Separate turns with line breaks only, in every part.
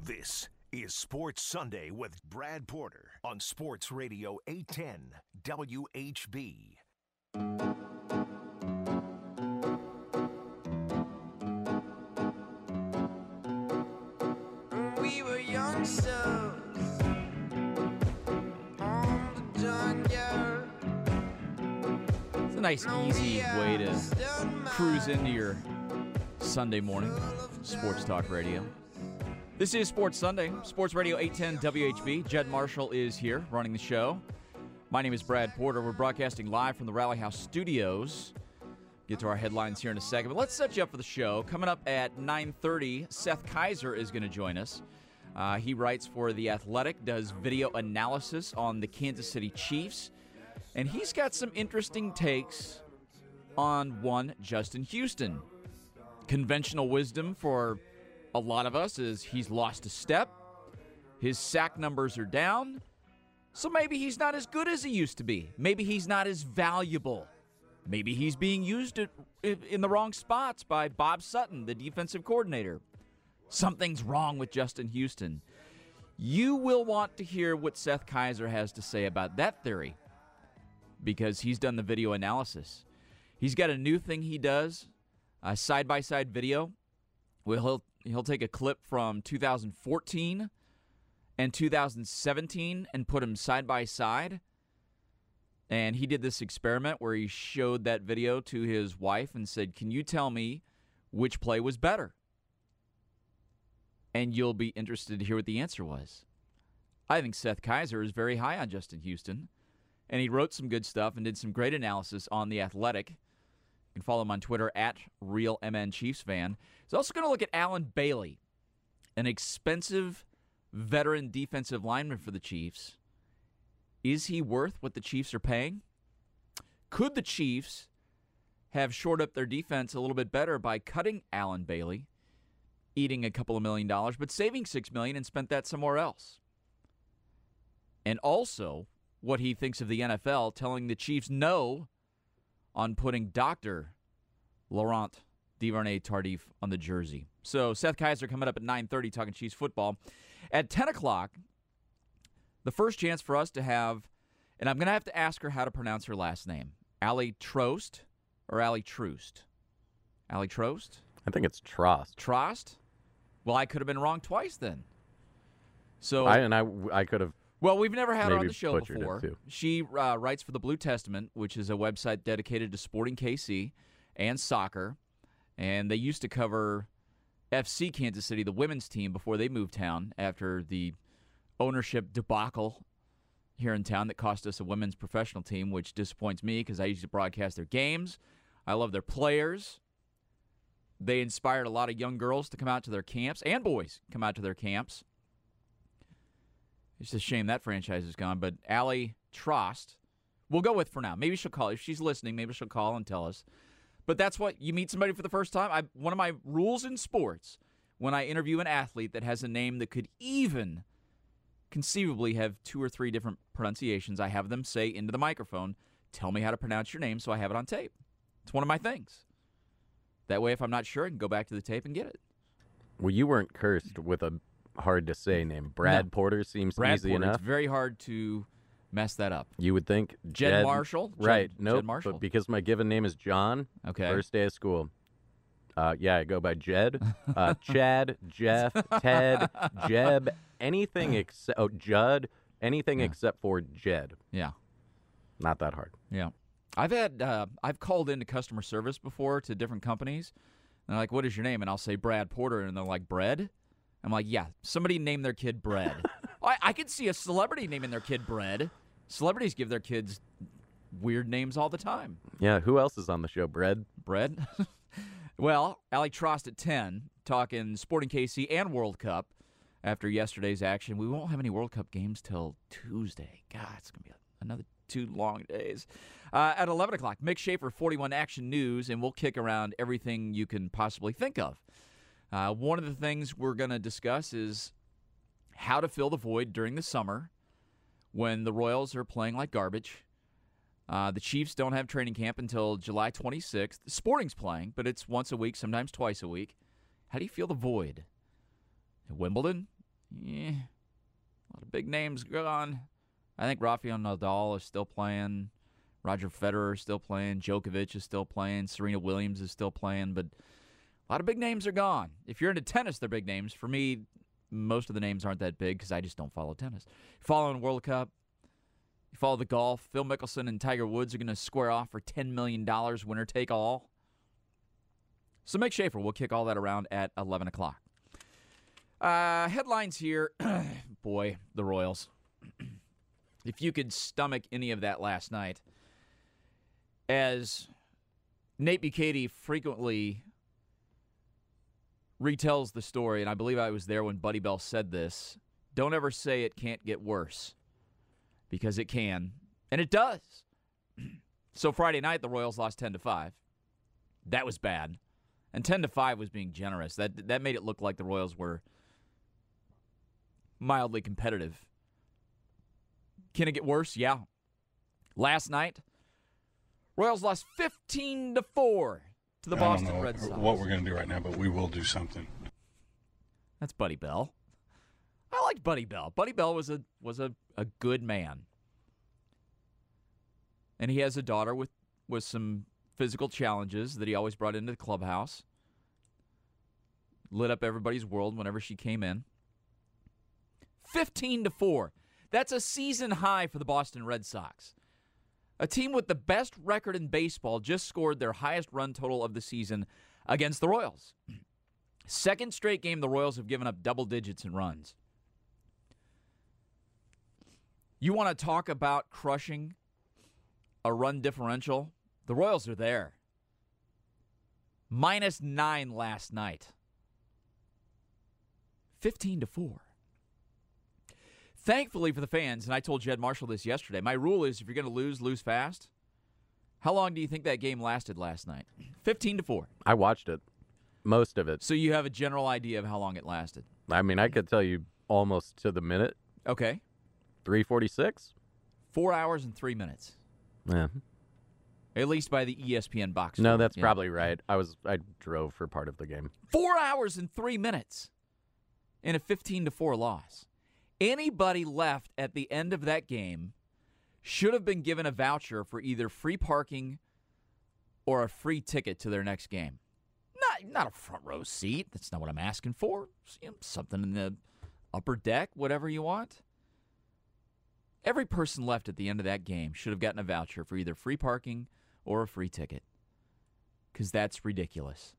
This is Sports Sunday with Brad Porter on Sports Radio 810 WHB.
We were youngsters on the junkyard.
It's a nice, easy way to cruise into your Sunday morning. Sports Talk Radio. This is Sports Sunday, Sports Radio 810 WHB. Jed Marshall is here running the show. My name is Brad Porter. We're broadcasting live from the Rally House Studios. Get to our headlines here in a second, but let's set you up for the show. Coming up at 9:30, Seth Kaiser is going to join us. He writes for The Athletic, does video analysis on the Kansas City Chiefs, and he's got some interesting takes on one Justin Houston. Conventional wisdom for a lot of us is he's lost a step. His sack numbers are down. So maybe he's not as good as he used to be. Maybe he's not as valuable. Maybe he's being used in the wrong spots by Bob Sutton, the defensive coordinator. Something's wrong with Justin Houston. You will want to hear what Seth Kaiser has to say about that theory because he's done the video analysis. He's got a new thing he does, a side-by-side video. Well, he'll take a clip from 2014 and 2017 and put them side by side. And he did this experiment where he showed that video to his wife and said, "Can you tell me which play was better?" And you'll be interested to hear what the answer was. I think Seth Kaiser is very high on Justin Houston, and he wrote some good stuff and did some great analysis on The Athletic. You can follow him on Twitter at RealMNChiefsFan. He's also going to look at Allen Bailey, an expensive veteran defensive lineman for the Chiefs. Is he worth what the Chiefs are paying? Could the Chiefs have shored up their defense a little bit better by cutting Allen Bailey, eating a couple of $1 million, but saving $6 million and spent that somewhere else? And also what he thinks of the NFL telling the Chiefs no on putting Dr. Laurent Duvernay-Tardif on the jersey. So Seth Kaiser coming up at 9:30 talking Chiefs football. At 10 o'clock, the first chance for us to have, and I'm going to have to ask her how to pronounce her last name, Ali Trost or Ali Troost? Ali Trost?
I think it's Trost.
Trost? Well, I could have been wrong twice then. So
I could have.
Well, we've never had her on
maybe
the show
butchered it,
before.
too.
She writes for the Blue Testament, which is a website dedicated to Sporting KC and soccer. And they used to cover FC Kansas City, the women's team, before they moved town after the ownership debacle here in town that cost us a women's professional team, which disappoints me because I used to broadcast their games. I love their players. They inspired a lot of young girls to come out to their camps, and boys come out to their camps. It's a shame that franchise is gone, but Ali Trost, we'll go with for now. Maybe she'll call. If she's listening, maybe she'll call and tell us. But that's what, you meet somebody for the first time. One of my rules in sports, when I interview an athlete that has a name that could even conceivably have 2 or 3 different pronunciations, I have them say into the microphone, "Tell me how to pronounce your name so I have it on tape." It's one of my things. That way, if I'm not sure, I can go back to the tape and get it.
Well, you weren't cursed with a hard-to-say name. Brad
No.
Porter seems
Brad
easy
Porter,
enough.
It's very hard to mess that up.
You would think
Jed Marshall?
Right.
Jed
Nope.
Marshall.
But because my given name is John,
Okay.
first day of school, yeah, I go by Jed, Chad, Jeff, Ted, Jeb, anything except Judd, anything except for Jed.
Yeah.
Not that hard.
Yeah. I've called into customer service before to different companies. And they're like, "What is your name?" And I'll say Brad Porter. And they're like, "Bread?" I'm like, "Yeah, somebody named their kid Bread." I could see a celebrity naming their kid Bread. Celebrities give their kids weird names all the time.
Yeah, who else is on the show? Bread?
Bread? Well, Ali Trost at 10, talking Sporting KC and World Cup after yesterday's action. We won't have any World Cup games till Tuesday. God, it's going to be another 2 long days. At 11 o'clock, Mick Schaefer, 41 Action News, and we'll kick around everything you can possibly think of. One of the things we're going to discuss is how to fill the void during the summer when the Royals are playing like garbage. The Chiefs don't have training camp until July 26th. Sporting's playing, but it's once a week, sometimes twice a week. How do you feel the void? At Wimbledon? a lot of big names gone. I think Rafael Nadal is still playing. Roger Federer is still playing. Djokovic is still playing. Serena Williams is still playing. But a lot of big names are gone. If you're into tennis, they're big names. For me, most of the names aren't that big because I just don't follow tennis. Following World Cup, you follow the golf. Phil Mickelson and Tiger Woods are going to square off for $10 million, winner take all. So Mick Schaefer will kick all that around at 11 o'clock. Headlines here. Boy, the Royals. If you could stomach any of that last night, as Nate Bukaty frequently retells the story, and I believe I was there when Buddy Bell said this, don't ever say it can't get worse, because it can, and it does. So Friday night, the Royals lost 10-5. That was bad. And 10-5 was being generous. That made it look like the Royals were mildly competitive. Can it get worse? Yeah. Last night, Royals lost 15-4 to the Boston Red Sox.
What we're going to do right now, but we will do something.
That's Buddy Bell. I liked Buddy Bell. Buddy Bell was a good man. And he has a daughter with some physical challenges that he always brought into the clubhouse. Lit up everybody's world whenever she came in. 15-4. That's a season high for the Boston Red Sox. A team with the best record in baseball just scored their highest run total of the season against the Royals. Second straight game the Royals have given up double digits in runs. You want to talk about crushing a run differential? The Royals are there. -9 last night. 15-4. Thankfully for the fans, and I told Jed Marshall this yesterday, my rule is if you're going to lose fast. How long do you think that game lasted last night? 15-4.
I watched it. Most of it.
So you have a general idea of how long it lasted?
I mean, I could tell you almost to the minute.
Okay.
3:46?
4 hours and 3 minutes.
Yeah.
At least by the ESPN box score.
No, that's probably right. I drove for part of the game.
4 hours and 3 minutes in a 15-4 loss. Anybody left at the end of that game should have been given a voucher for either free parking or a free ticket to their next game. Not a front row seat. That's not what I'm asking for. Something in the upper deck, whatever you want. Every person left at the end of that game should have gotten a voucher for either free parking or a free ticket, because that's ridiculous.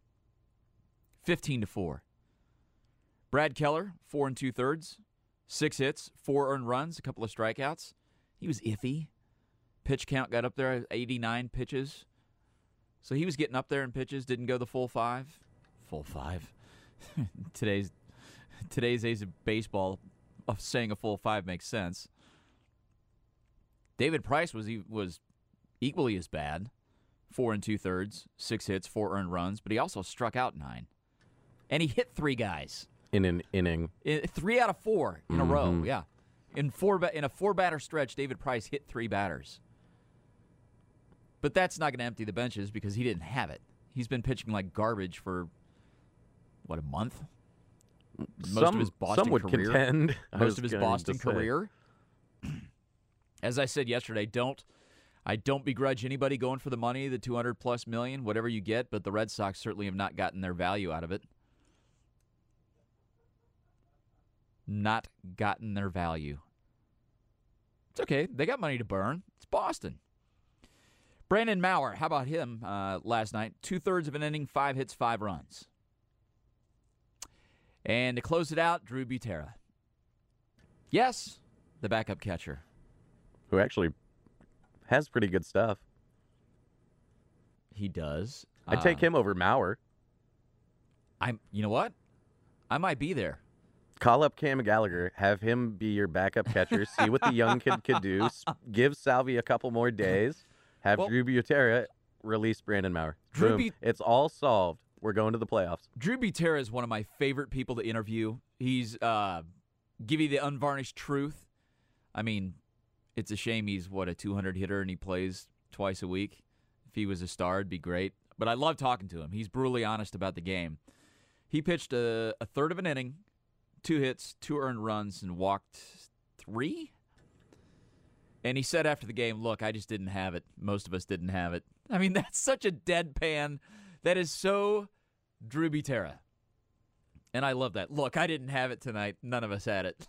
15-4. Brad Keller, 4 2/3, 6 hits, 4 earned runs, a couple of strikeouts. He was iffy. Pitch count got up there at 89 pitches. So he was getting up there in pitches, didn't go the full 5. Full 5. Today's days of baseball, saying a full 5 makes sense. David Price was equally as bad. 4 2/3, 6 hits, 4 earned runs, but he also struck out 9. And he hit 3 guys.
In an inning.
3 out of 4 in a row, yeah. In a 4-batter stretch, David Price hit 3 batters. But that's not going to empty the benches because he didn't have it. He's been pitching like garbage for, what, a month? Most of his Boston
some would
career.
Contend.
Most of his Boston career. As I said yesterday, I don't begrudge anybody going for the money, the $200+ million, whatever you get, but the Red Sox certainly have not gotten their value out of it. Not gotten their value. It's okay. They got money to burn. It's Boston. Brandon Maurer, how about him last night? 2/3 of an inning, 5 hits, 5 runs. And to close it out, Drew Butera. Yes, the backup catcher.
Who actually has pretty good stuff.
He does.
I take him over Maurer.
You know what? I might be there.
Call up Cam Gallagher, have him be your backup catcher, see what the young kid could do, give Salvi a couple more days, have Drew Butera release Brandon Maurer. Boom. It's all solved. We're going to the playoffs.
Drew Butera is one of my favorite people to interview. He's give you the unvarnished truth. I mean, it's a shame he's, a 200 hitter and he plays twice a week. If he was a star, it'd be great. But I love talking to him. He's brutally honest about the game. He pitched a third of an inning, 2 hits, 2 earned runs, and walked 3. And he said after the game, look, I just didn't have it. Most of us didn't have it. I mean, that's such a deadpan. That is so Drew Butera. And I love that. Look, I didn't have it tonight. None of us had it.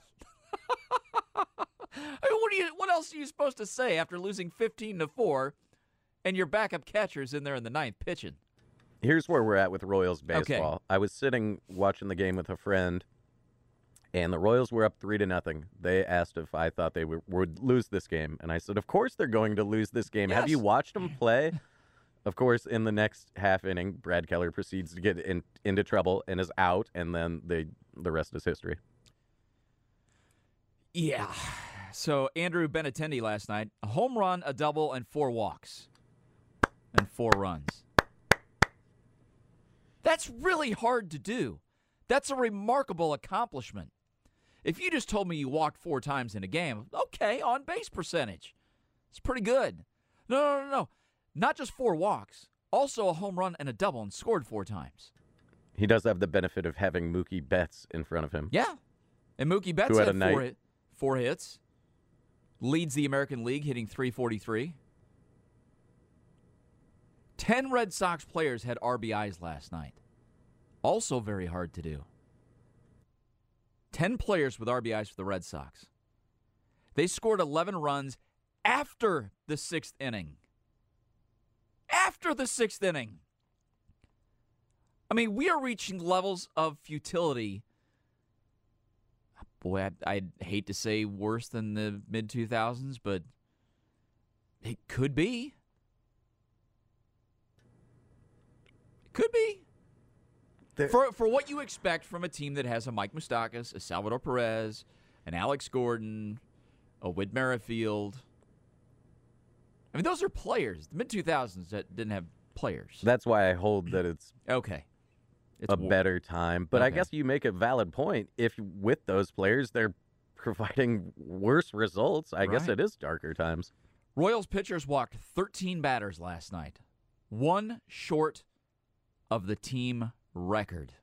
I mean, what else are you supposed to say after losing 15-4 and your backup catcher's in there in the 9th pitching?
Here's where we're at with Royals baseball.
Okay.
I was sitting watching the game with a friend, and the Royals were up 3-0. They asked if I thought they would lose this game, and I said, of course they're going to lose this game.
Yes.
Have you watched them play? Of course, in the next half inning, Brad Keller proceeds to get into trouble and is out, and then the rest is history.
Yeah. So Andrew Benintendi last night, a home run, a double, and 4 walks. And 4 runs. That's really hard to do. That's a remarkable accomplishment. If you just told me you walked 4 times in a game, okay, on base percentage. It's pretty good. No. Not just 4 walks, also a home run and a double and scored 4 times.
He does have the benefit of having Mookie Betts in front of him.
Yeah. And Mookie Betts had 4 hits. Leads the American League, hitting .343. 10 Red Sox players had RBIs last night. Also very hard to do. 10 players with RBIs for the Red Sox. They scored 11 runs after the 6th inning. After the 6th inning. I mean, we are reaching levels of futility. Boy, I'd hate to say worse than the mid-2000s, but it could be. It could be. For what you expect from a team that has a Mike Moustakas, a Salvador Perez, an Alex Gordon, a Whit Merrifield. I mean, those are players. The mid-2000s that didn't have players.
That's why I hold that it's
okay.
It's a better time. But
okay.
I guess you make a valid point. If with those players, they're providing worse results, I guess it is darker times.
Royals pitchers walked 13 batters last night. 1 short of the team record.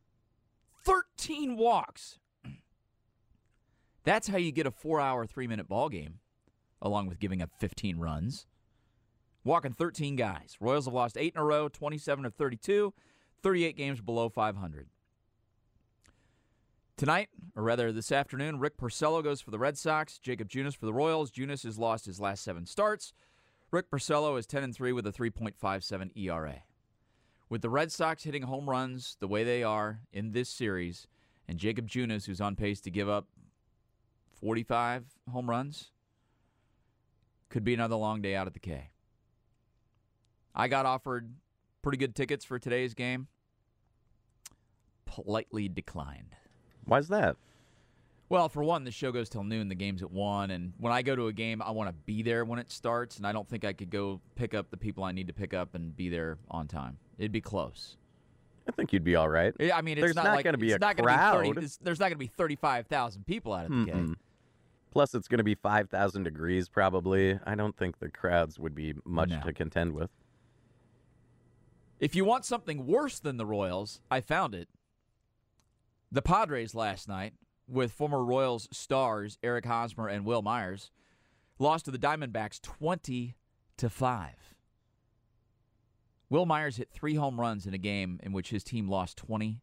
13 walks. That's how you get a 4-hour, 3-minute ball game, along with giving up 15 runs. Walking 13 guys. Royals have lost 8 in a row, 27 of 32, 38 games below 500. Tonight, or rather this afternoon, Rick Porcello goes for the Red Sox, Jacob Junis for the Royals. Junis has lost his last 7 starts. Rick Porcello is 10-3 with a 3.57 ERA. With the Red Sox hitting home runs the way they are in this series, and Jacob Junis, who's on pace to give up 45 home runs, could be another long day out at the K. I got offered pretty good tickets for today's game. Politely declined.
Why's that?
Well, for one, the show goes till noon. The game's at 1. And when I go to a game, I want to be there when it starts. And I don't think I could go pick up the people I need to pick up and be there on time. It'd be close.
I think you'd be all right.
I mean,
there's not going to be a crowd.
There's not going to be 35,000 people out at the K.
Plus, it's going to be 5,000 degrees probably. I don't think the crowds would be much to contend with.
If you want something worse than the Royals, I found it. The Padres last night, with former Royals stars Eric Hosmer and Will Myers, lost to the Diamondbacks 20-5. Will Myers hit 3 home runs in a game in which his team lost 20-5.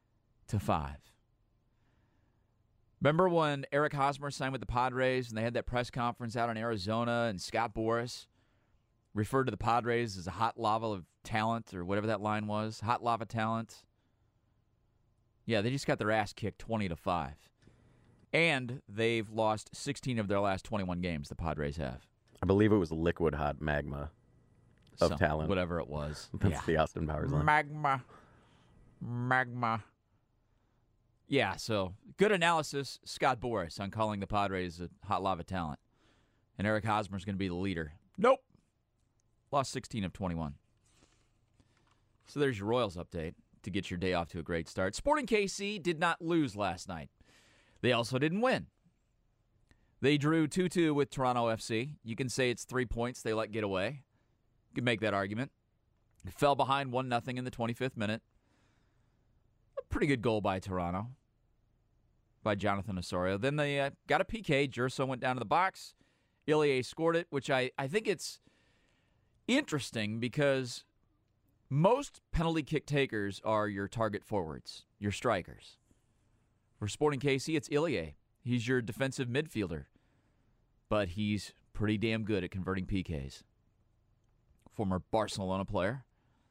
Remember when Eric Hosmer signed with the Padres and they had that press conference out in Arizona and Scott Boras referred to the Padres as a hot lava of talent or whatever that line was? Hot lava talent. Yeah, they just got their ass kicked 20-5. And they've lost 16 of their last 21 games, the Padres have.
I believe it was liquid hot magma of talent.
Whatever it was.
That's the Austin Powers line.
Magma. Yeah, so good analysis, Scott Boras, on calling the Padres a hot lava talent. And Eric Hosmer's going to be the leader. Nope. Lost 16 of 21. So there's your Royals update to get your day off to a great start. Sporting KC did not lose last night. They also didn't win. They drew 2-2 with Toronto FC. You can say it's 3 points they let get away. You can make that argument. They fell behind 1-0 in the 25th minute. A pretty good goal by Toronto. by Jonathan Osorio. Then they got a PK. Gerso went down to the box. Ilie scored it, which I think it's interesting because most penalty kick takers are your target forwards, your strikers. For Sporting KC, it's Ilie. He's your defensive midfielder, but he's pretty damn good at converting PKs. Former Barcelona player.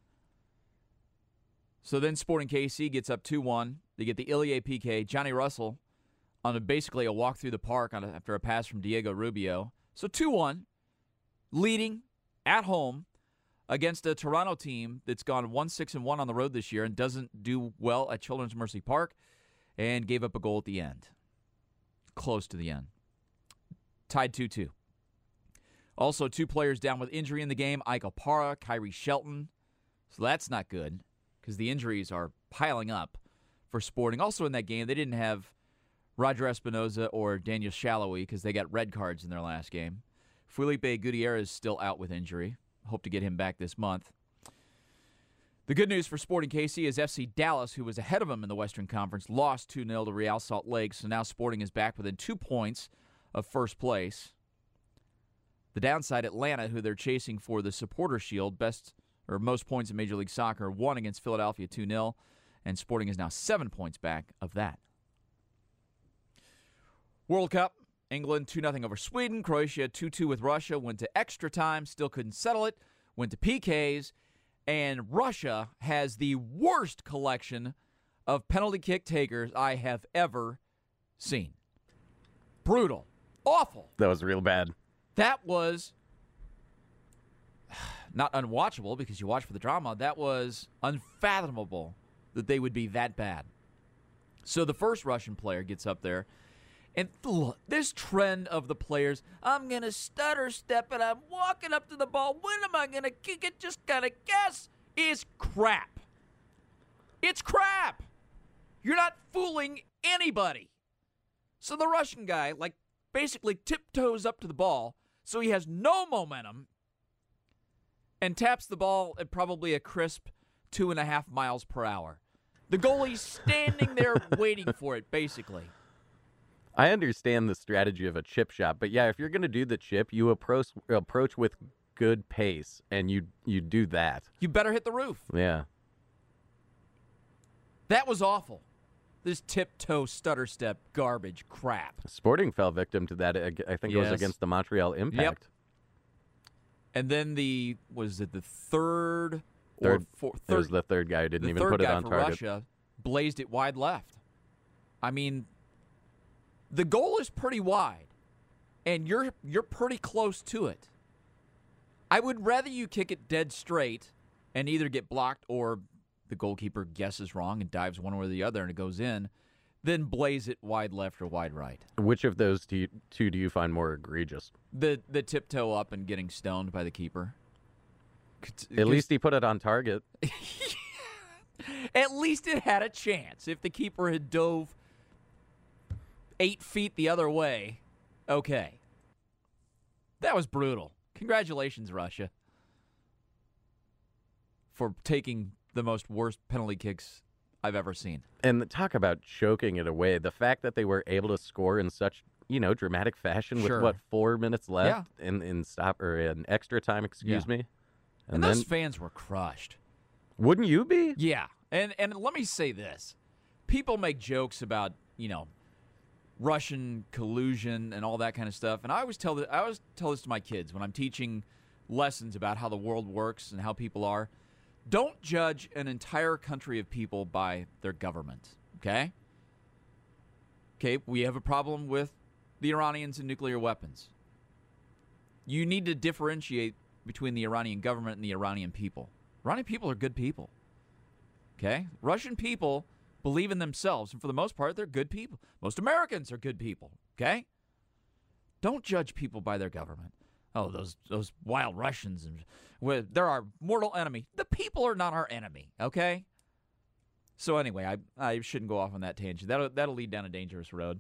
So then Sporting KC gets up 2-1. They get the Ilie PK. Johnny Russell on basically a walk through the park after a pass from Diego Rubio. So 2-1, leading at home against a Toronto team that's gone 1-6-1 on the road this year and doesn't do well at Children's Mercy Park and gave up a goal at the end. Close to the end. Tied 2-2. Also, 2 players down with injury in the game, Ike Opara, Kyrie Shelton. So that's not good because the injuries are piling up for Sporting. Also in that game, they didn't have Roger Espinoza or Daniel Shallowy because they got red cards in their last game. Felipe Gutierrez is still out with injury. Hope to get him back this month. The good news for Sporting KC is FC Dallas, who was ahead of them in the Western Conference, lost 2-0 to Real Salt Lake, so now Sporting is back within 2 points of first place. The downside, Atlanta, who they're chasing for the Supporter Shield, most points in Major League Soccer, won against Philadelphia 2-0, and Sporting is now 7 points back of that. World Cup, England 2-0 over Sweden, Croatia 2-2 with Russia, went to extra time, still couldn't settle it, went to PKs, and Russia has the worst collection of penalty kick takers I have ever seen. Brutal. Awful.
That was real bad.
That was not unwatchable because you watch for the drama. That was unfathomable that they would be that bad. So the first Russian player gets up there, and look, this trend of the players, I'm going to stutter step and I'm walking up to the ball. When am I going to kick it? Just kind of guess. Is crap. It's crap. You're not fooling anybody. So the Russian guy, basically tiptoes up to the ball so he has no momentum and taps the ball at probably a crisp 2.5 miles per hour. The goalie's standing there waiting for it, basically.
I understand the strategy of a chip shot, but yeah, if you're going to do the chip, you approach with good pace, and you do that.
You better hit the roof.
Yeah.
That was awful. This tiptoe, stutter step, garbage crap.
Sporting fell victim to that. I think it was against the Montreal Impact.
Yep. And then was it the third or fourth?
It was the third guy who didn't even put it on target.
Russia blazed it wide left. I mean, the goal is pretty wide, and you're pretty close to it. I would rather you kick it dead straight and either get blocked or the goalkeeper guesses wrong and dives one way or the other and it goes in, than blaze it wide left or wide right.
Which of those two do you find more egregious?
The tiptoe up and getting stoned by the keeper.
At least he put it on target.
At least it had a chance. If the keeper had dove 8 feet the other way, okay. That was brutal. Congratulations, Russia, for taking the worst penalty kicks I've ever seen.
And talk about choking it away. The fact that they were able to score in such, dramatic fashion with 4 minutes left in extra time, excuse me.
And those fans were crushed.
Wouldn't you be?
Yeah. And let me say this. People make jokes about, Russian collusion and all that kind of stuff. And I always tell this to my kids when I'm teaching lessons about how the world works and how people are. Don't judge an entire country of people by their government, okay? Okay, we have a problem with the Iranians and nuclear weapons. You need to differentiate between the Iranian government and the Iranian people. Iranian people are good people, okay? Russian people believe in themselves, and for the most part, they're good people. Most Americans are good people, okay? Don't judge people by their government. Oh, those wild Russians, they're our mortal enemy. The people are not our enemy, okay? So anyway, I shouldn't go off on that tangent. That'll lead down a dangerous road.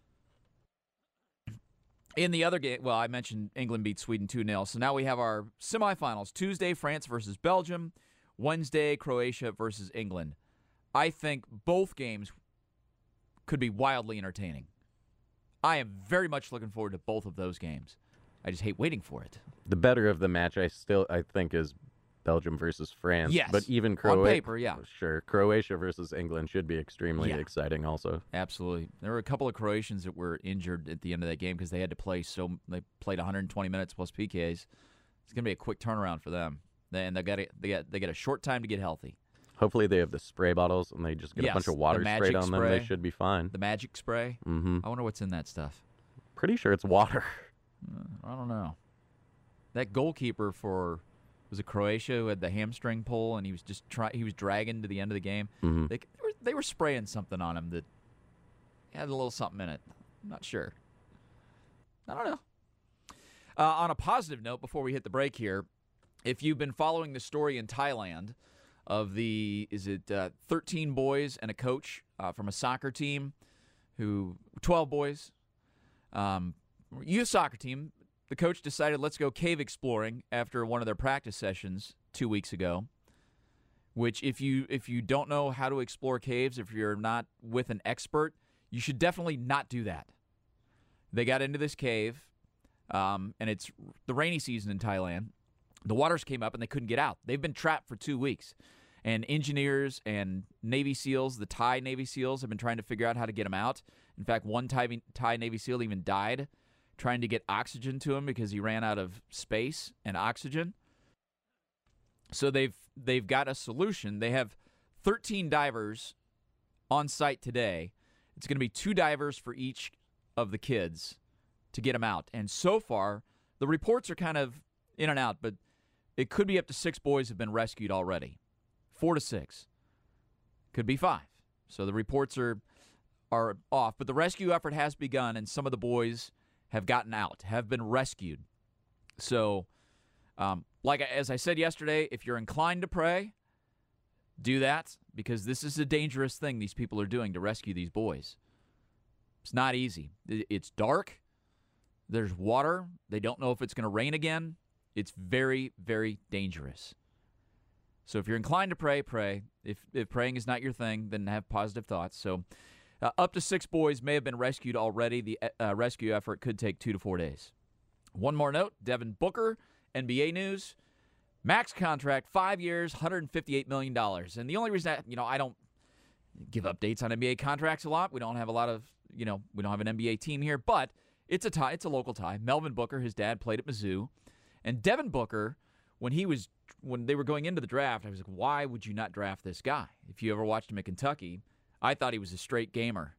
In the other game, I mentioned England beat Sweden 2-0. So now we have our semifinals. Tuesday, France versus Belgium. Wednesday, Croatia versus England. I think both games could be wildly entertaining. I am very much looking forward to both of those games. I just hate waiting for it.
The better of the match, I think, is Belgium versus France.
Yes.
But even Croatia.
On paper, yeah.
Sure. Croatia versus England should be extremely exciting also.
Absolutely. There were a couple of Croatians that were injured at the end of that game because they had to play they played 120 minutes plus PKs. It's going to be a quick turnaround for them. And they got a short time to get healthy.
Hopefully they have the spray bottles and they just get a bunch of water sprayed on them. They should be fine.
The magic spray?
Mm-hmm.
I wonder what's in that stuff.
Pretty sure it's water.
I don't know. That goalkeeper was it Croatia who had the hamstring pull and he was dragging to the end of the game.
Mm-hmm.
They were spraying something on him that had a little something in it. I'm not sure. I don't know. On a positive note, before we hit the break here, if you've been following the story in Thailand of 13 boys and a coach from a soccer team 12 boys, youth soccer team, the coach decided let's go cave exploring after one of their practice sessions 2 weeks ago, which if you don't know how to explore caves, if you're not with an expert, you should definitely not do that. They got into this cave, and it's the rainy season in Thailand. The waters came up and they couldn't get out. They've been trapped for 2 weeks. And engineers and Navy SEALs, the Thai Navy SEALs, have been trying to figure out how to get them out. In fact, one Thai Navy SEAL even died trying to get oxygen to him because he ran out of space and oxygen. So they've got a solution. They have 13 divers on site today. It's going to be 2 divers for each of the kids to get them out. And so far, the reports are kind of in and out, but it could be up to 6 boys have been rescued already. 4 to 6. Could be 5. So the reports are off. But the rescue effort has begun, and some of the boys have gotten out, have been rescued. So, as I said yesterday, if you're inclined to pray, do that, because this is a dangerous thing these people are doing to rescue these boys. It's not easy. It's dark. There's water. They don't know if it's going to rain again. It's very, very dangerous. So if you're inclined to pray, pray. If praying is not your thing, then have positive thoughts. So up to 6 boys may have been rescued already. The rescue effort could take 2 to 4 days. One more note, Devin Booker, NBA news. Max contract, 5 years, $158 million. And the only reason I don't give updates on NBA contracts a lot, we don't have a lot of, we don't have an NBA team here, but it's a tie. It's a local tie. Melvin Booker, his dad, played at Mizzou. And Devin Booker, when they were going into the draft, I was like, why would you not draft this guy? If you ever watched him at Kentucky, I thought he was a straight gamer.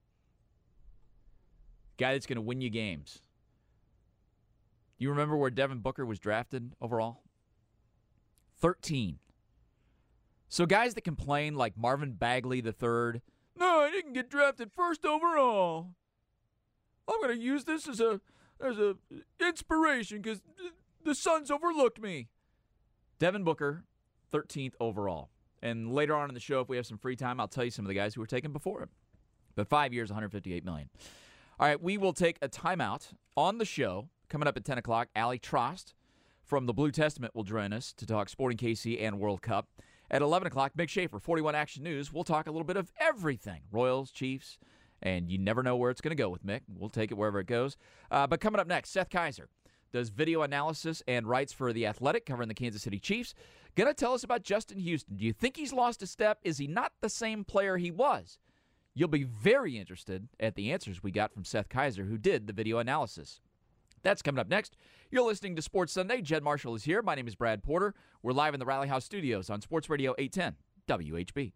Guy that's going to win you games. You remember where Devin Booker was drafted overall? 13. So guys that complain like Marvin Bagley III, no, I didn't get drafted first overall. I'm going to use this as a inspiration because the Suns overlooked me. Devin Booker, 13th overall. And later on in the show, if we have some free time, I'll tell you some of the guys who were taken before him. But 5 years, $158 million. All right, we will take a timeout on the show. Coming up at 10 o'clock, Allie Trost from the Blue Testament will join us to talk Sporting KC and World Cup. At 11 o'clock, Mick Schaefer, 41 Action News. We'll talk a little bit of everything. Royals, Chiefs, and you never know where it's going to go with Mick. We'll take it wherever it goes. But coming up next, Seth Kaiser does video analysis and writes for The Athletic, covering the Kansas City Chiefs. Going to tell us about Justin Houston. Do you think he's lost a step? Is he not the same player he was? You'll be very interested at the answers we got from Seth Kaiser, who did the video analysis. That's coming up next. You're listening to Sports Sunday. Jed Marshall is here. My name is Brad Porter. We're live in the Rally House studios on Sports Radio 810 WHB.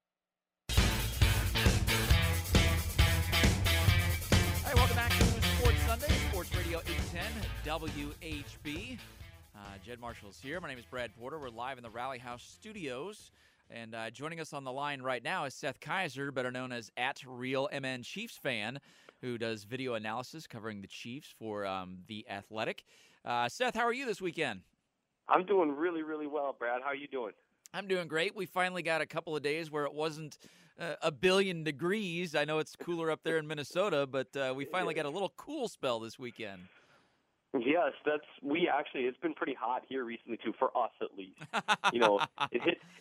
Hey, welcome back to Sports Sunday, Sports Radio 810 WHB. Jed Marshall is here. My name is Brad Porter. We're live in the Rally House studios. And joining us on the line right now is Seth Kaiser, better known as @RealMN Chiefs fan, who does video analysis covering the Chiefs for The Athletic. Seth, how are you this weekend?
I'm doing really, really well, Brad. How are you doing?
I'm doing great. We finally got a couple of days where it wasn't a billion degrees. I know it's cooler up there in Minnesota, but we finally got a little cool spell this weekend.
Yes, it's been pretty hot here recently too, for us at least.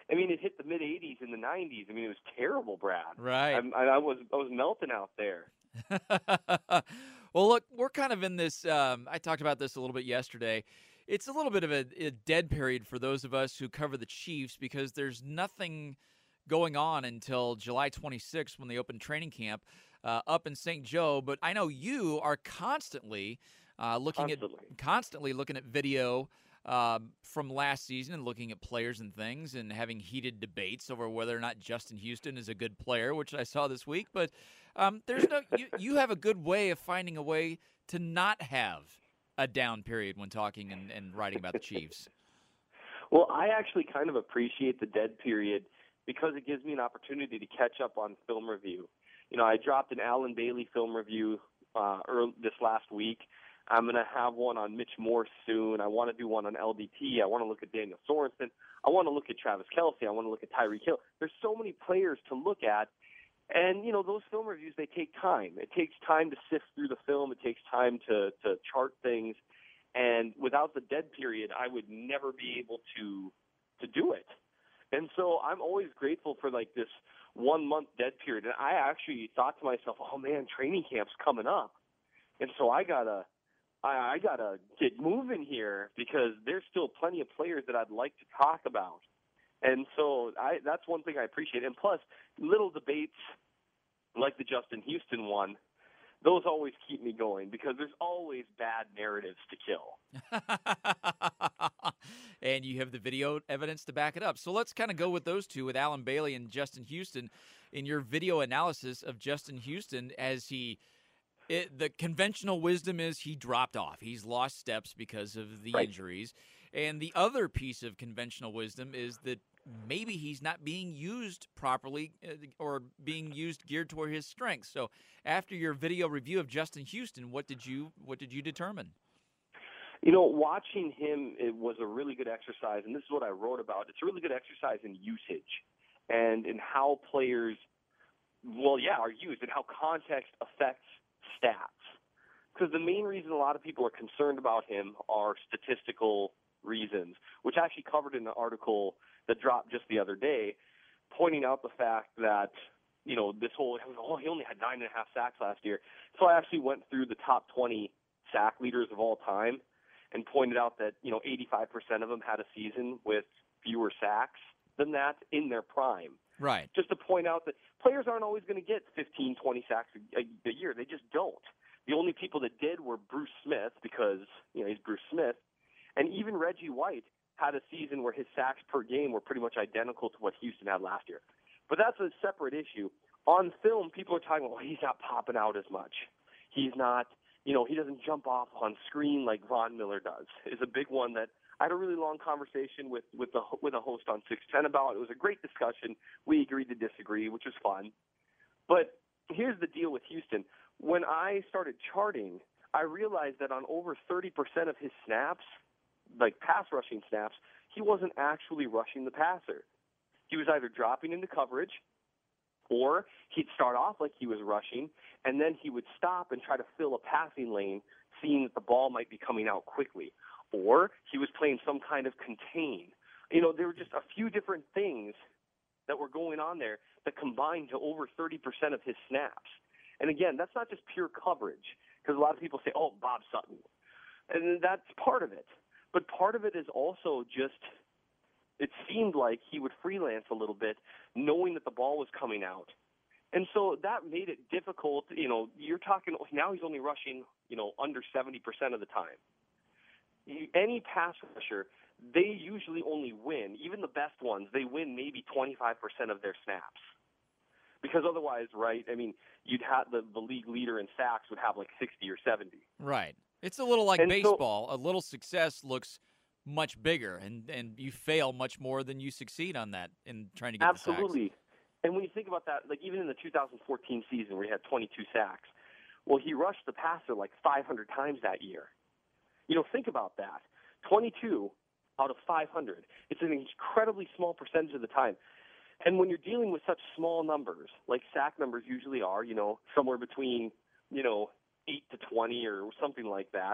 I mean, it hit the mid 80s in the 90s. I mean, it was terrible, Brad.
Right.
I was melting out there.
Well, look, we're kind of in this. I talked about this a little bit yesterday. It's a little bit of a dead period for those of us who cover the Chiefs because there's nothing going on until July 26th when they open training camp up in St. Joe. But I know you are constantly looking at video from last season and looking at players and things and having heated debates over whether or not Justin Houston is a good player, which I saw this week. But you have a good way of finding a way to not have a down period when talking and writing about the Chiefs.
Well, I actually kind of appreciate the dead period because it gives me an opportunity to catch up on film review. You know, I dropped an Alan Bailey film review this last week. I'm going to have one on Mitch Morse soon. I want to do one on LDT. I want to look at Daniel Sorensen. I want to look at Travis Kelce. I want to look at Tyreek Hill. There's so many players to look at. And, you know, those film reviews, they take time. It takes time to sift through the film. It takes time to chart things. And without the dead period, I would never be able to do it. And so I'm always grateful for, like, this 1 month dead period. And I actually thought to myself, oh, man, training camp's coming up. And so I gotta get moving here because there's still plenty of players that I'd like to talk about. And so that's one thing I appreciate. And plus, little debates like the Justin Houston one, those always keep me going because there's always bad narratives to kill.
And you have the video evidence to back it up. So let's kind of go with those two, with Alan Bailey and Justin Houston. In your video analysis of Justin Houston, the conventional wisdom is he dropped off. He's lost steps because of the injuries. And the other piece of conventional wisdom is that maybe he's not being used properly or being used geared toward his strengths. So after your video review of Justin Houston, what did you determine?
You know, watching him, it was a really good exercise, and this is what I wrote about. It's a really good exercise in usage and in how players, are used and how context affects stats. Because the main reason a lot of people are concerned about him are statistical reasons, which I actually covered in an article that dropped just the other day, pointing out the fact that, you know, he only had 9.5 sacks last year. So I actually went through the top 20 sack leaders of all time and pointed out that, you know, 85% of them had a season with fewer sacks than that in their prime.
Right.
Just to point out that players aren't always going to get 15, 20 sacks a year. They just don't. The only people that did were Bruce Smith because, you know, he's Bruce Smith. And even Reggie White had a season where his sacks per game were pretty much identical to what Houston had last year. But that's a separate issue. On film, people are talking, well, he's not popping out as much. He's not, you know, he doesn't jump off on screen like Von Miller does. Is a big one that I had a really long conversation with a host on 610 about. It was a great discussion. We agreed to disagree, which was fun. But here's the deal with Houston. When I started charting, I realized that on over 30% of his snaps, like pass rushing snaps, he wasn't actually rushing the passer. He was either dropping into coverage or he'd start off like he was rushing, and then he would stop and try to fill a passing lane, seeing that the ball might be coming out quickly. Or he was playing some kind of contain. You know, there were just a few different things that were going on there that combined to over 30% of his snaps. And again, that's not just pure coverage, because a lot of people say, oh, Bob Sutton. And that's part of it. But part of it is also just, it seemed like he would freelance a little bit, knowing that the ball was coming out. And so that made it difficult. You know, you're talking, now he's only rushing, you know, under 70% of the time. Any pass rusher, they usually only win, even the best ones, they win maybe 25% of their snaps. Because otherwise, right, I mean, you'd have the league leader in sacks would have like 60 or 70.
Right. It's a little like baseball. So, a little success looks much bigger, and you fail much more than you succeed on that in trying to get the sacks.
Absolutely. And when you think about that, like even in the 2014 season where he had 22 sacks, well, he rushed the passer like 500 times that year. You know, think about that. 22 out of 500. It's an incredibly small percentage of the time. And when you're dealing with such small numbers, like sack numbers usually are, you know, somewhere between, you know, 8 to 20 or something like that,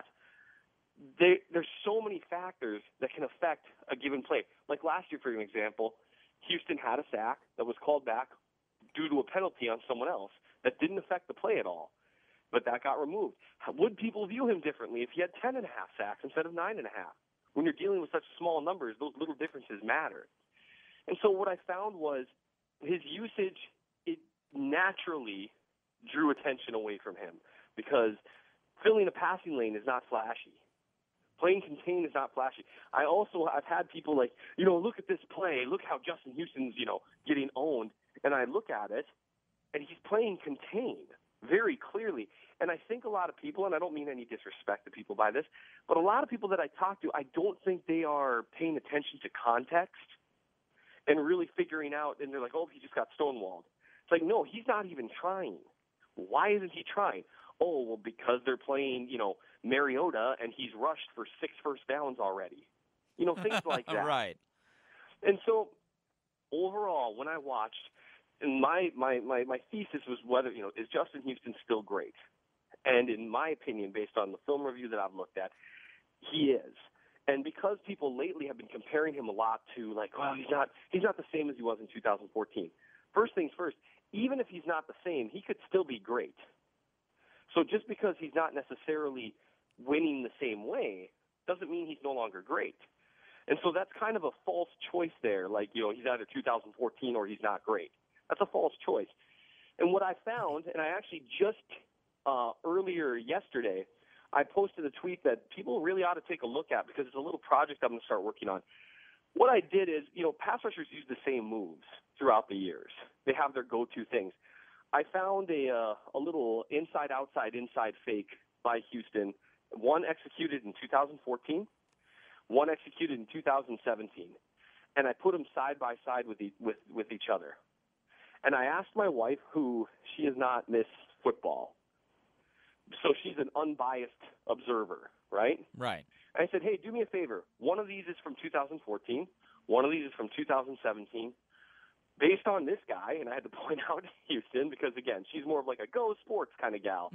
there's so many factors that can affect a given play. Like last year, for an example, Houston had a sack that was called back due to a penalty on someone else that didn't affect the play at all, but that got removed. Would people view him differently if he had 10.5 sacks instead of 9.5? When you're dealing with such small numbers, those little differences matter. And so what I found was his usage, it naturally drew attention away from him because filling a passing lane is not flashy. Playing contain is not flashy. I've had people like, look at this play. Look how Justin Houston's, getting owned. And I look at it, and he's playing contain very clearly. And I think a lot of people, and I don't mean any disrespect to people by this, but a lot of people that I talk to, I don't think they are paying attention to context and really figuring out, and they're like, oh, he just got stonewalled. It's like, no, he's not even trying. Why isn't he trying? Oh, well, because they're playing, Mariota, and he's rushed for 6 first downs already. Things like that.
Right.
And so, overall, when I watched, and my thesis was whether, is Justin Houston still great? And in my opinion, based on the film review that I've looked at, he is. And because people lately have been comparing him a lot to, like, well, he's not the same as he was in 2014. First things first, even if he's not the same, he could still be great. So just because he's not necessarily winning the same way doesn't mean he's no longer great. And so that's kind of a false choice there. Like, he's either 2014 or he's not great. That's a false choice. And what I found, and I actually just earlier yesterday, I posted a tweet that people really ought to take a look at because it's a little project I'm going to start working on. What I did is, pass rushers use the same moves throughout the years. They have their go-to things. I found a little inside-outside inside fake by Houston, one executed in 2014, one executed in 2017, and I put them side by side with each other. And I asked my wife, who she is not Miss Football, so she's an unbiased observer, right?
Right.
And I said, hey, do me a favor. One of these is from 2014. One of these is from 2017. Based on this guy, and I had to point out Houston because, again, she's more of like a go sports kind of gal.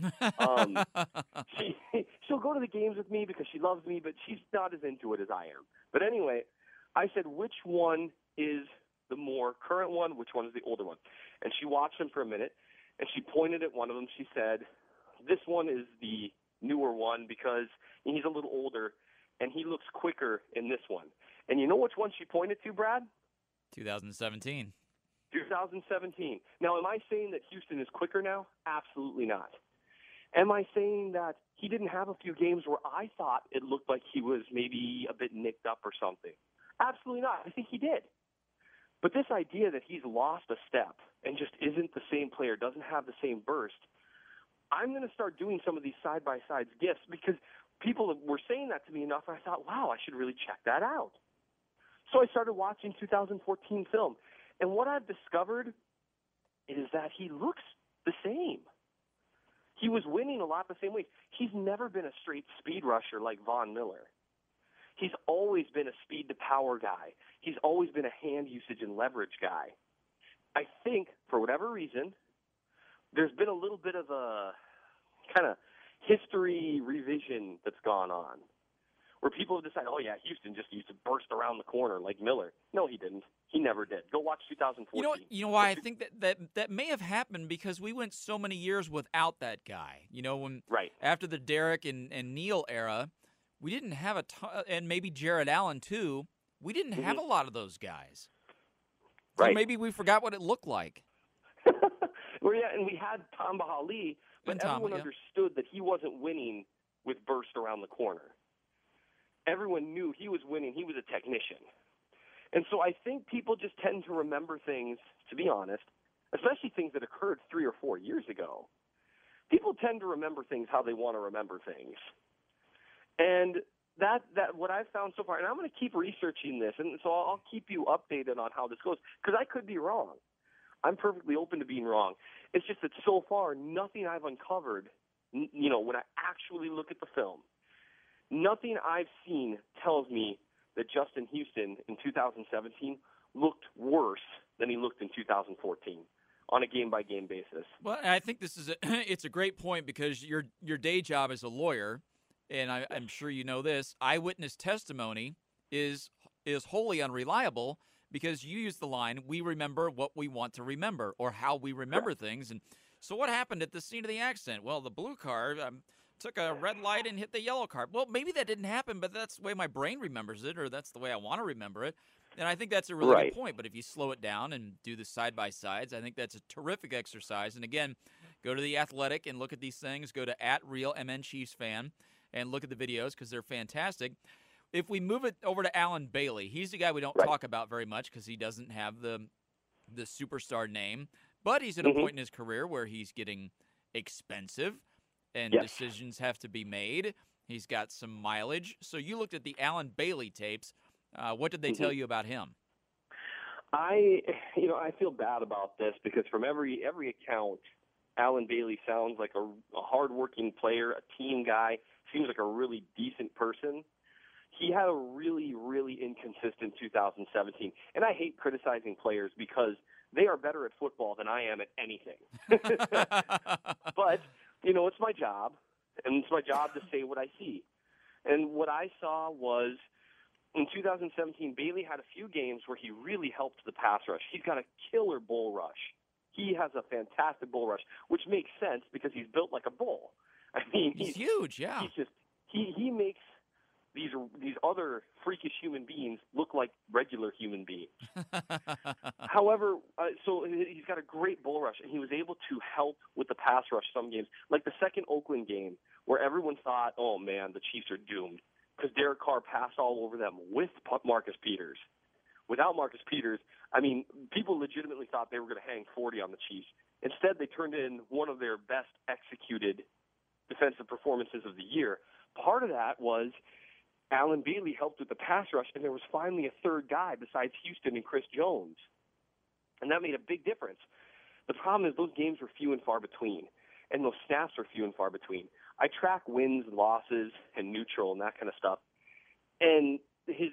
She'll go to the games with me because she loves me, but she's not as into it as I am. But anyway, I said, which one is the more current one? Which one is the older one? And she watched him for a minute, and she pointed at one of them. She said, this one is the newer one because he's a little older, and he looks quicker in this one. And you know which one she pointed to, Brad?
2017.
2017. Now, am I saying that Houston is quicker now? Absolutely not. Am I saying that he didn't have a few games where I thought it looked like he was maybe a bit nicked up or something? Absolutely not. I think he did. But this idea that he's lost a step and just isn't the same player, doesn't have the same burst, I'm going to start doing some of these side-by-side gifts because people were saying that to me enough, and I thought, wow, I should really check that out. So I started watching 2014 film. And what I've discovered is that he looks the same. He was winning a lot the same way. He's never been a straight speed rusher like Von Miller. He's always been a speed-to-power guy. He's always been a hand usage and leverage guy. I think, for whatever reason, there's been a little bit of a kind of history revision that's gone on, where people have decided, oh, yeah, Houston just used to burst around the corner like Miller. No, he didn't. He never did. Go watch 2014.
You know why I think that may have happened because we went so many years without that guy. When
right.
After the Derek and Neal era, we didn't have a ton, and maybe Jared Allen too. We didn't have a lot of those guys. So
right.
maybe we forgot what it looked like.
Well, yeah, and we had Tamba Hali, but everyone understood that he wasn't winning with burst around the corner. Everyone knew he was winning. He was a technician. And so I think people just tend to remember things, to be honest, especially things that occurred 3 or 4 years ago. People tend to remember things how they want to remember things. And that what I've found so far, and I'm going to keep researching this, and so I'll keep you updated on how this goes, because I could be wrong. I'm perfectly open to being wrong. It's just that so far, nothing I've uncovered, when I actually look at the film, nothing I've seen tells me that Justin Houston in 2017 looked worse than he looked in 2014 on a game-by-game basis.
Well, I think this is it's a great point because your day job as a lawyer, and I'm sure you know this, eyewitness testimony is wholly unreliable because you use the line, we remember what we want to remember, or how we remember things. And so what happened at the scene of the accident? Well, the blue car took a red light and hit the yellow car. Well, maybe that didn't happen, but that's the way my brain remembers it, or that's the way I want to remember it. And I think that's a really good point. But if you slow it down and do the side-by-sides, I think that's a terrific exercise. And again, go to The Athletic and look at these things. Go to @RealMNChiefsFan and look at the videos because they're fantastic. If we move it over to Alan Bailey, he's the guy we don't talk about very much because he doesn't have the superstar name. But he's at a point in his career where he's getting expensive and decisions have to be made. He's got some mileage. So you looked at the Alan Bailey tapes. What did they tell you about him?
I feel bad about this because from every account, Alan Bailey sounds like a hardworking player, a team guy, seems like a really decent person. He had a really, really inconsistent 2017. And I hate criticizing players because they are better at football than I am at anything. But, it's my job, and it's my job to say what I see. And what I saw was in 2017, Bailey had a few games where he really helped the pass rush. He's got a killer bull rush. He has a fantastic bull rush, which makes sense because he's built like a bull. I mean,
he's huge, yeah.
He's just he makes these other freakish human beings look like regular human beings. However, so he's got a great bull rush, and he was able to help with the pass rush some games, like the second Oakland game where everyone thought, oh, man, the Chiefs are doomed because Derek Carr passed all over them with Marcus Peters. Without Marcus Peters, I mean, people legitimately thought they were going to hang 40 on the Chiefs. Instead, they turned in one of their best executed defensive performances of the year. Part of that was Alan Bailey helped with the pass rush, and there was finally a third guy besides Houston and Chris Jones. And that made a big difference. The problem is those games were few and far between, and those snaps were few and far between. I track wins, losses, and neutral and that kind of stuff. And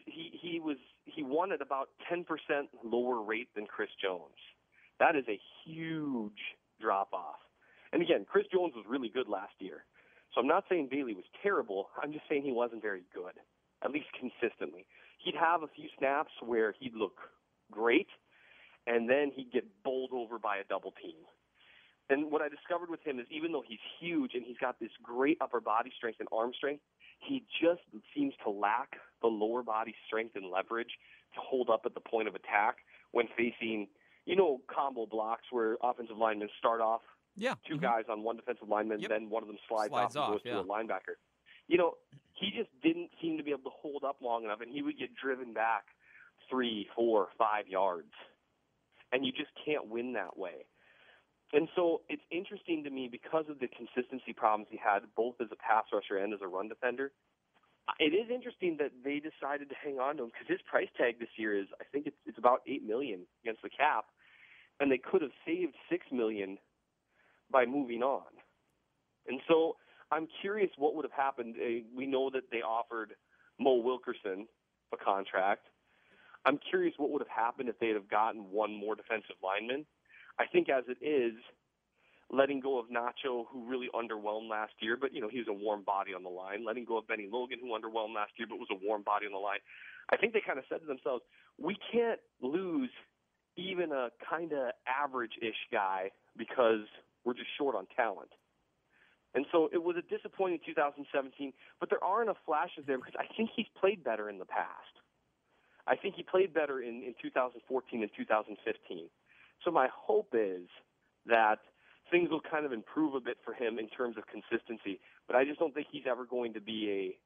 he won at about 10% lower rate than Chris Jones. That is a huge drop-off. And again, Chris Jones was really good last year. So I'm not saying Bailey was terrible. I'm just saying he wasn't very good, at least consistently. He'd have a few snaps where he'd look great, and then he'd get bowled over by a double team. And what I discovered with him is even though he's huge and he's got this great upper body strength and arm strength, he just seems to lack the lower body strength and leverage to hold up at the point of attack when facing, combo blocks where offensive linemen start off two guys on one defensive lineman, then one of them slides off and goes to a linebacker. He just didn't seem to be able to hold up long enough, and he would get driven back 3, 4, 5 yards. And you just can't win that way. And so it's interesting to me because of the consistency problems he had, both as a pass rusher and as a run defender. It is interesting that they decided to hang on to him because his price tag this year is, I think it's about $8 million against the cap, and they could have saved $6 million by moving on. And so I'm curious what would have happened. We know that they offered Mo Wilkerson a contract. I'm curious what would have happened if they had gotten one more defensive lineman. I think as it is, letting go of Nacho, who really underwhelmed last year, but, he was a warm body on the line. Letting go of Benny Logan, who underwhelmed last year, but was a warm body on the line. I think they kind of said to themselves, we can't lose even a kind of average-ish guy because we're just short on talent. And so it was a disappointing 2017, but there are enough flashes there because I think he's played better in the past. I think he played better in 2014 and 2015. So my hope is that things will kind of improve a bit for him in terms of consistency, but I just don't think he's ever going to be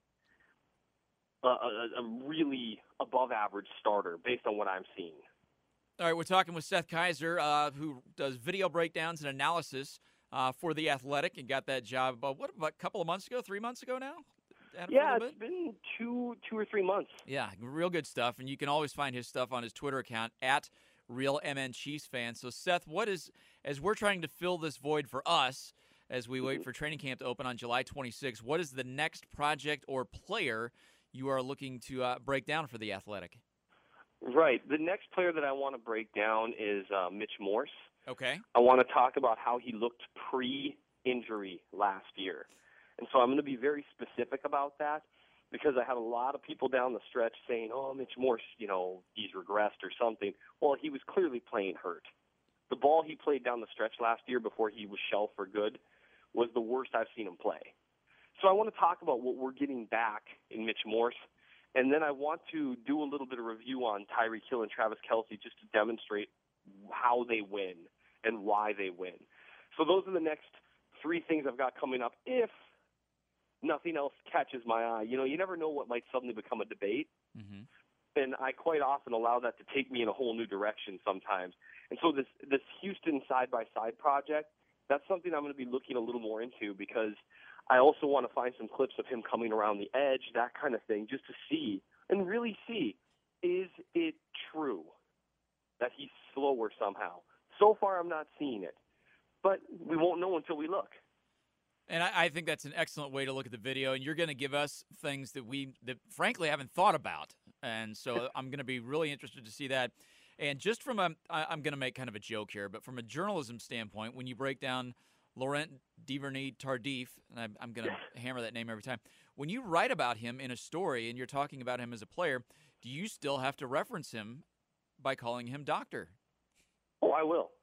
a really above-average starter based on what I'm seeing.
All right, we're talking with Seth Keysor, who does video breakdowns and analysis for The Athletic and got that job about a couple of months ago, 3 months ago now?
Yeah, it's been two or 3 months.
Yeah, real good stuff, and you can always find his stuff on his Twitter account, @RealMNChiefsFan. So, Seth, as we're trying to fill this void for us as we wait for training camp to open on July 26th, what is the next project or player you are looking to break down for The Athletic?
Right. The next player that I want to break down is Mitch Morse.
Okay.
I want to talk about how he looked pre-injury last year. And so I'm going to be very specific about that. because I had a lot of people down the stretch saying, oh, Mitch Morse, he's regressed or something. Well, he was clearly playing hurt. The ball he played down the stretch last year before he was shelved for good was the worst I've seen him play. So I want to talk about what we're getting back in Mitch Morse, and then I want to do a little bit of review on Tyreek Hill and Travis Kelce just to demonstrate how they win and why they win. So those are the next 3 things I've got coming up if nothing else catches my eye. You never know what might suddenly become a debate.
Mm-hmm.
And I quite often allow that to take me in a whole new direction sometimes. And so this Houston side-by-side project, that's something I'm going to be looking a little more into because I also want to find some clips of him coming around the edge, that kind of thing, just to see and really see, is it true that he's slower somehow? So far, I'm not seeing it. But we won't know until we look.
And I think that's an excellent way to look at the video, and you're going to give us things that frankly haven't thought about. And so I'm going to be really interested to see that. And just from I'm going to make kind of a joke here, but from a journalism standpoint, when you break down Laurent Duvernay-Tardif, and I'm going to hammer that name every time, when you write about him in a story and you're talking about him as a player, do you still have to reference him by calling him doctor?
Oh, I will.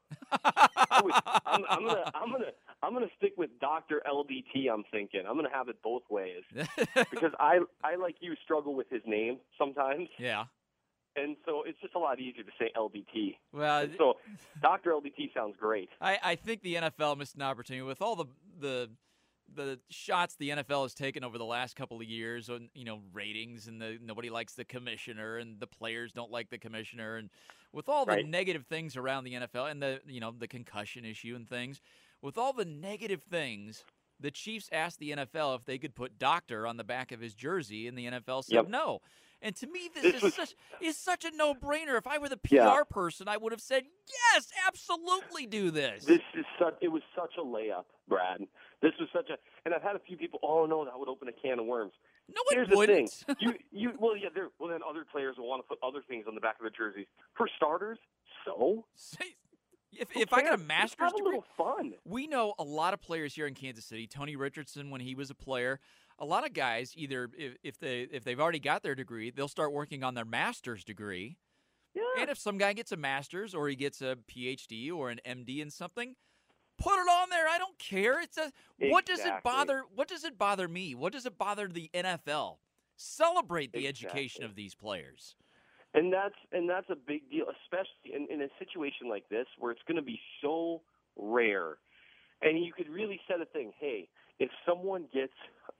I'm gonna stick with Dr. LDT. I'm thinking I'm gonna have it both ways because I like you struggle with his name sometimes.
Yeah.
And so it's just a lot easier to say LDT.
Well,
and so Dr. LDT sounds great.
I think the NFL missed an opportunity with all the shots the NFL has taken over the last couple of years on, ratings, and nobody likes the commissioner and the players don't like the commissioner, and with all the negative things around the NFL and the concussion issue and things, with all the negative things, the Chiefs asked the NFL if they could put doctor on the back of his jersey, and the NFL said no. And to me, this is such a no-brainer. If I were the PR person, I would have said, yes, absolutely do this.
It was such a layup, Brad. This was such a – and I've had a few people, oh, no, that would open a can of worms.
No, it
Here's
wouldn't.
The thing. Then other players will want to put other things on the back of their jerseys. For starters, so?
If I got a master's degree,
have a little fun.
We know a lot of players here in Kansas City. Tony Richardson, when he was a player, a lot of guys either if they've already got their degree, they'll start working on their master's degree. Yeah. And if some guy gets a master's or he gets a PhD or an MD in something, put it on there. I don't care. What does it bother? What does it bother me? What does it bother the NFL? Celebrate the education of these players.
And that's a big deal, especially in a situation like this where it's going to be so rare. And you could really set a thing, hey, if someone gets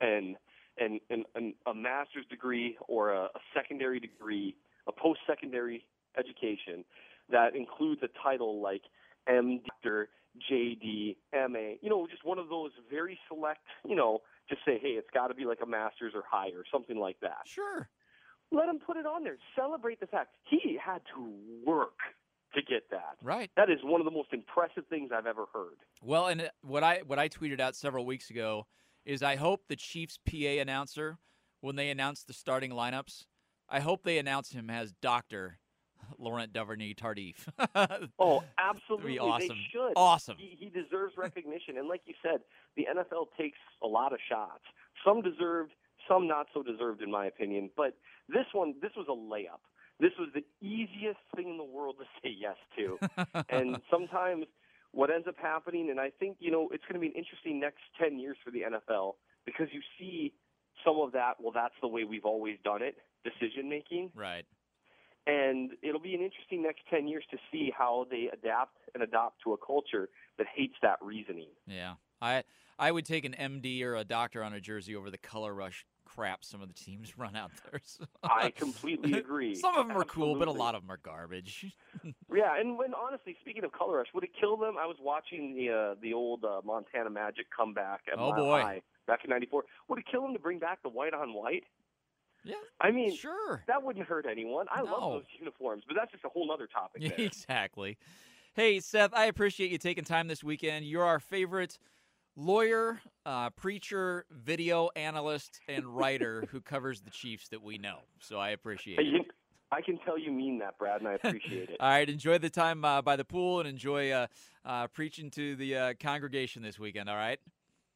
a master's degree or a secondary degree, a post-secondary education that includes a title like M. Dr., JD, MA, just one of those very select, just say, hey, it's got to be like a master's or higher, something like that.
Sure.
Let him put it on there. Celebrate the fact he had to work to get that.
Right.
That is one of the most impressive things I've ever heard.
Well, and what I tweeted out several weeks ago is I hope the Chiefs PA announcer, when they announce the starting lineups, I hope they announce him as Dr. Laurent Duvernay-Tardif.
Oh, absolutely.
Be awesome.
They should.
Awesome.
He deserves recognition. And like you said, the NFL takes a lot of shots. Some deserved, some not so deserved, in my opinion. But this was a layup. This was the easiest thing in the world to say yes to. And sometimes what ends up happening, and I think, it's going to be an interesting next 10 years for the NFL because you see some of that, well, that's the way we've always done it, decision-making.
Right.
And it'll be an interesting next 10 years to see how they adapt and adopt to a culture that hates that reasoning.
Yeah. I would take an MD or a doctor on a jersey over the color rush crap some of the teams run out there. So.
I completely agree.
Some of them are cool, but a lot of them are garbage.
Yeah, and when honestly, speaking of color rush, would it kill them? I was watching the old Montana Magic comeback at Mile High back in '94. Would it kill them to bring back the white on white?
Yeah,
I mean,
sure.
That wouldn't hurt anyone. I love those uniforms, but that's just a whole other topic there.
Exactly. Hey, Seth, I appreciate you taking time this weekend. You're our favorite lawyer, preacher, video analyst, and writer who covers the Chiefs that we know. So I appreciate it.
I can tell you mean that, Brad, and I appreciate it.
All right, enjoy the time by the pool and enjoy preaching to the congregation this weekend, all right?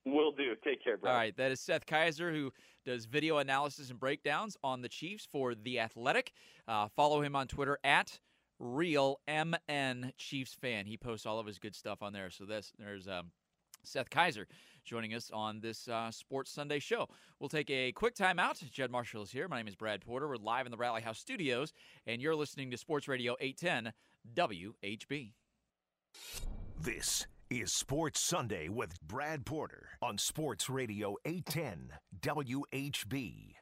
Will do. Take care, bro.
All right, that is Seth Kaiser, who does video analysis and breakdowns on the Chiefs for The Athletic. Follow him on Twitter at RealMNChiefsFan. He posts all of his good stuff on there. So there's Seth Kaiser joining us on this Sports Sunday show. We'll take a quick timeout. Jed Marshall is here. My name is Brad Porter. We're live in the Rally House studios, and you're listening to Sports Radio 810 WHB.
This is Sports Sunday with Brad Porter on Sports Radio 810 WHB.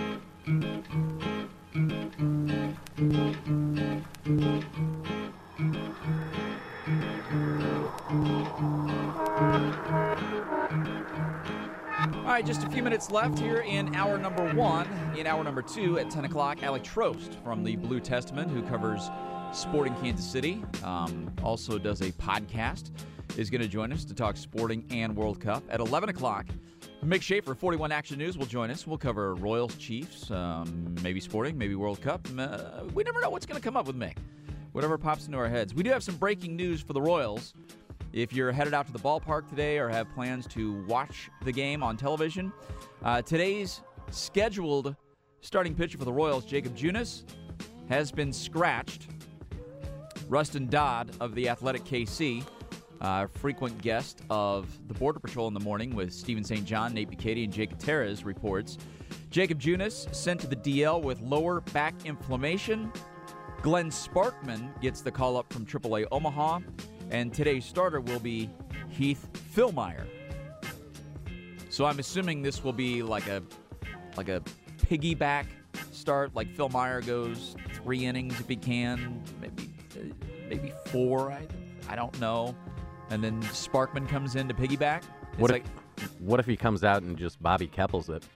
All right, just a few minutes left here in hour number one. In hour number two at 10 o'clock, Alec Trost from the Blue Testament, who covers Sporting Kansas City, also does a podcast, is going to join us to talk Sporting and World Cup. At 11 o'clock, Mick Schaefer, 41 Action News, will join us. We'll cover Royals, Chiefs, maybe Sporting, maybe World Cup. We never know what's going to come up with Mick. Whatever pops into our heads. We do have some breaking news for the Royals. If you're headed out to the ballpark today or have plans to watch the game on television, today's scheduled starting pitcher for the Royals, Jacob Junis, has been scratched. Rustin Dodd of the Athletic KC, frequent guest of the Border Patrol in the Morning with Stephen St. John, Nate Bukaty, and Jake Gutierrez, reports Jacob Junis sent to the DL with lower back inflammation. Glenn Sparkman gets the call up from AAA Omaha, and today's starter will be Heath Fillmyer. So I'm assuming this will be like a piggyback start, like Fillmyer goes 3 innings if he can, maybe 4. I don't know. And then Sparkman comes in to piggyback.
What if he comes out and just Bobby Keppels it?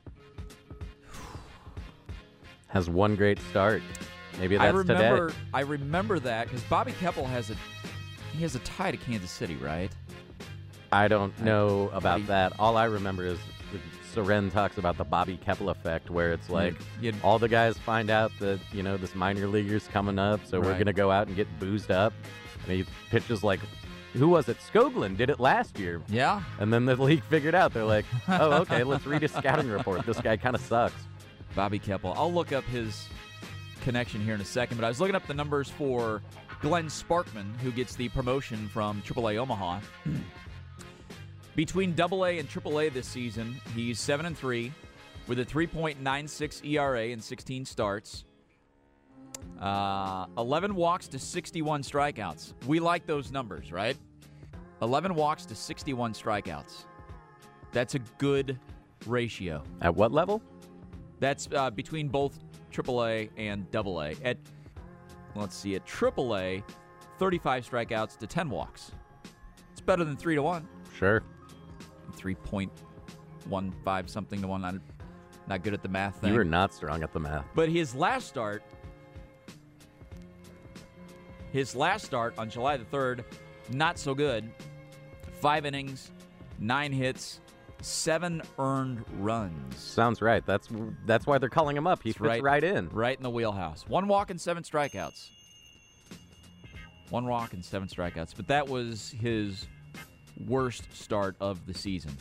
Has one great start. Maybe that's today.
I remember that because Bobby Keppel has a tie to Kansas City, right?
I don't know about that. All I remember is Soren talks about the Bobby Keppel effect, where it's like all the guys find out that this minor leaguer's coming up, so we're gonna go out and get boozed up. And he pitches like, who was it? Skoglund did it last year.
Yeah.
And then the league figured out. They're like, oh, okay, let's read his scouting report. This guy kind of sucks.
Bobby Keppel. I'll look up his connection here in a second, but I was looking up the numbers for Glenn Sparkman, who gets the promotion from AAA Omaha. Between AA and AAA this season, he's 7-3 with a 3.96 ERA in 16 starts. 11 walks to 61 strikeouts. We like those numbers, right? 11 walks to 61 strikeouts. That's a good ratio.
At what level?
That's between both AAA and AA. At AAA, 35 strikeouts to 10 walks. It's better than 3-1.
Sure.
3.15 something to 1. I'm not good at the math thing.
You were not strong at the math.
But his last start on July the 3rd, not so good. 5 innings, 9 hits, 7 earned runs.
Sounds right. That's why they're calling him up. He fits right in.
Right in the wheelhouse. 1 walk and 7 strikeouts. 1 walk and 7 strikeouts. But that was his worst start of the season.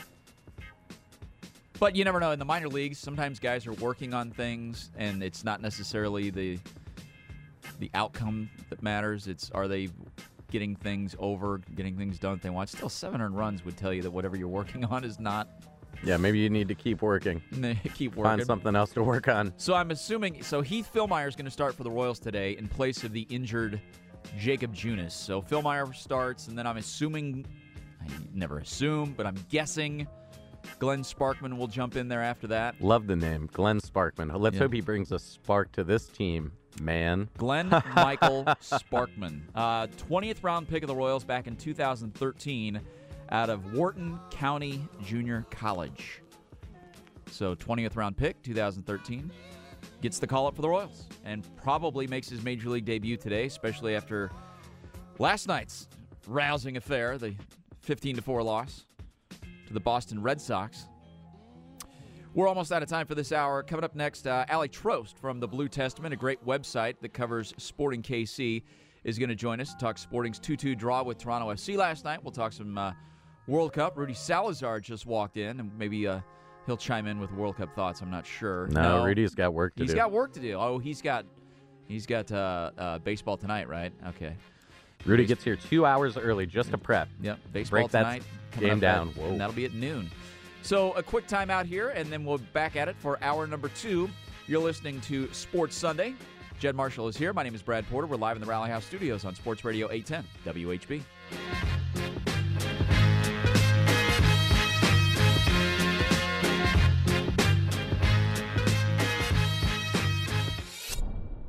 But you never know. In the minor leagues, sometimes guys are working on things, and it's not necessarily the outcome that matters. It's, are they getting things over, getting things done that they want? Still, 7 earned runs would tell you that whatever you're working on is not.
Yeah, maybe you need to keep working.
Keep working.
Find something else to work on.
So I'm assuming, Heath Fillmyer is going to start for the Royals today in place of the injured Jacob Junis. So Fillmyer starts, and then I'm assuming, I never assume, but I'm guessing Glenn Sparkman will jump in there after that.
Love the name, Glenn Sparkman. Let's hope he brings a spark to this team, man.
Glenn Michael Sparkman. 20th round pick of the Royals back in 2013 out of Wharton County Junior College. So 20th round pick, 2013. Gets the call up for the Royals and probably makes his major league debut today, especially after last night's rousing affair, the 15-4 loss to the Boston Red Sox. We're almost out of time for this hour. Coming up next, Alec Trost from the Blue Testament, a great website that covers Sporting KC, is going to join us to talk Sporting's 2-2 draw with Toronto FC last night. We'll talk some World Cup. Rudy Salazar just walked in, and maybe he'll chime in with World Cup thoughts. I'm not sure.
No, Rudy's got work to do.
He's got work to do. Oh, he's got baseball tonight, right? Okay.
Rudy gets here 2 hours early just to prep.
Yep, baseball
Break
tonight.
That game down.
Whoa. And that'll be at noon. So a quick time out here, and then we'll be back at it for hour number 2. You're listening to Sports Sunday. Jed Marshall is here. My name is Brad Porter. We're live in the Rally House Studios on Sports Radio 810 WHB.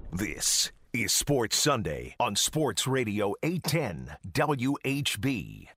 This is Sports Sunday on Sports Radio 810 WHB.